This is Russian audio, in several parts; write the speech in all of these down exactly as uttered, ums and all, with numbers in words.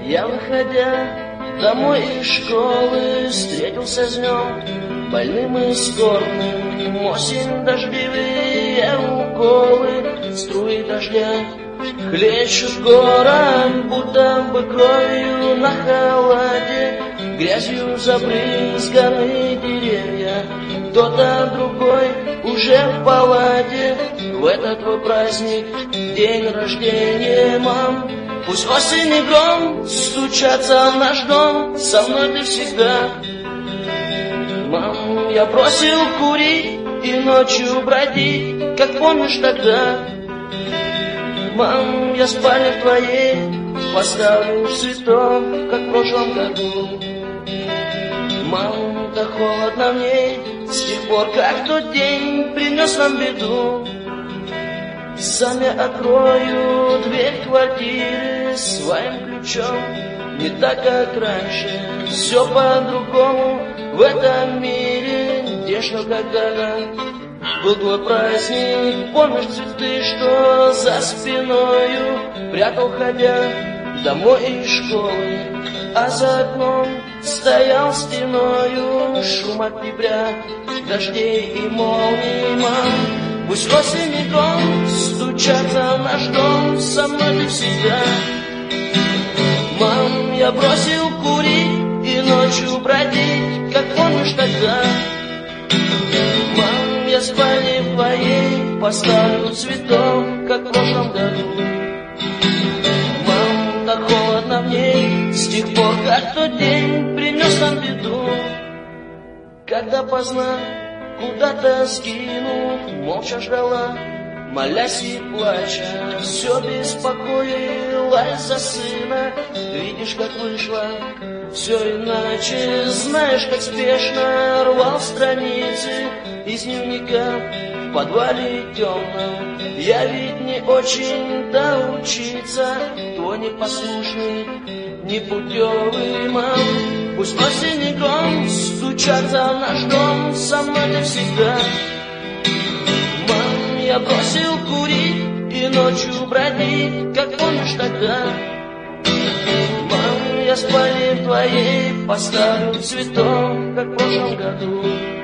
Я, выходя домой из школы, встретился с днем больным и скорбным. Осень, дождливые уколы, струи дождя хлещут город, будто бы кровью на холоде. Грязью забрызганы деревья, кто-то другой уже в палате. В этот твой праздник, день рождения, мам, пусть осень и гром стучатся в наш дом, со мной ты всегда. Мам, я бросил курить и ночью бродить, как помнишь тогда. Мам, я спальню в твоей поставлю цветов, как в прошлом году. Мам, да холодно в ней с тех пор, как тот день принес нам беду. Сами открою дверь квартиры своим ключом, не так, как раньше, все по-другому в этом мире. Где что когда-то был твой праздник, помнишь цветы, что за спиною прятал, ходя домой из школы, а за окном стоял стеною шум октября, дождей и молний, мам. Пусть осень и гром стучатся в наш дом, со мной ты всегда. Мам, я бросил курить и ночью бродить, как помнишь тогда. Мам, я спальни в твоей поставлю цветов, как в прошлом году. Мам, так холодно в ней с тех пор, как тот день принес нам беду. Когда поздно куда-то скинув, молча ждала, молясь и плача, все беспокоилась за сына. Видишь, как вышло все иначе, знаешь, как спешно рвал страницы из дневника в подвале темном. Я ведь не очень-то учиться, твой непослушный, непутевый, мам. Пусть осень и гром стучатся в наш дом, со мной ты всегда. Мам, я бросил курить и ночью бродить, как помнишь тогда. Мам, я спальни в твоей поставлю цветов, как в прошлом году.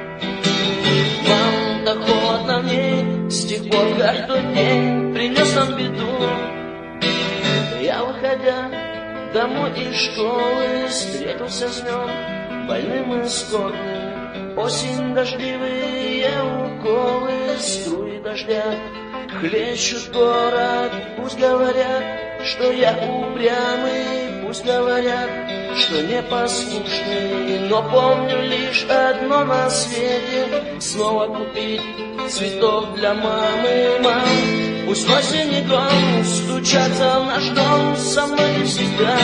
Мам, так холодно в ней с тех пор, как тот день принес нам беду. Я, выходя домой из школы, встретился с днем больным и скорбным. Осень, дождливые уколы, струи дождя хлещут город. Пусть говорят, что я упрямый, пусть говорят, что непослушный, но помню лишь одно на свете: снова купить цветов для мамы, мам. Пусть осень и гром стучатся в наш дом, со мной всегда.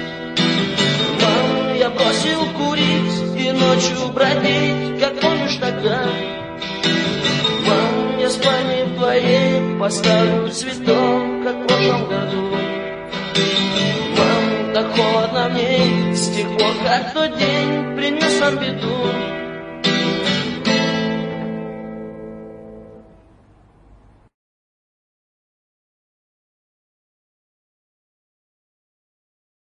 Мам, я бросил курить и ночью бродить, как помнишь тогда. Мам, я спальни в твоей поставлю цветов, как в прошлом году. Мам, так холодно в ней с тех пор, как тот день принес нам беду.